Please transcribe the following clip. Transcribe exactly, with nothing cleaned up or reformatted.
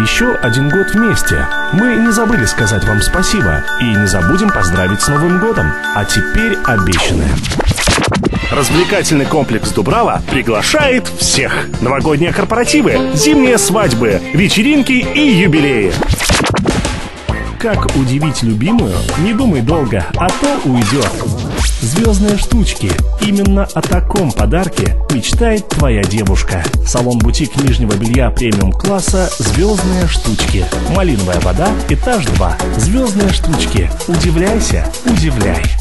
еще один год вместе. Мы не забыли сказать вам спасибо и не забудем поздравить с Новым годом. А теперь обещанное. Развлекательный комплекс «Дубрава» приглашает всех. Новогодние корпоративы, зимние свадьбы, вечеринки и юбилеи. Как удивить любимую? Не думай долго, а то уйдет. Звездные штучки. Именно о таком подарке мечтает твоя девушка. Салон-бутик нижнего белья премиум-класса «Звездные штучки». Малиновая вода, этаж два. Звездные штучки. Удивляйся, удивляй.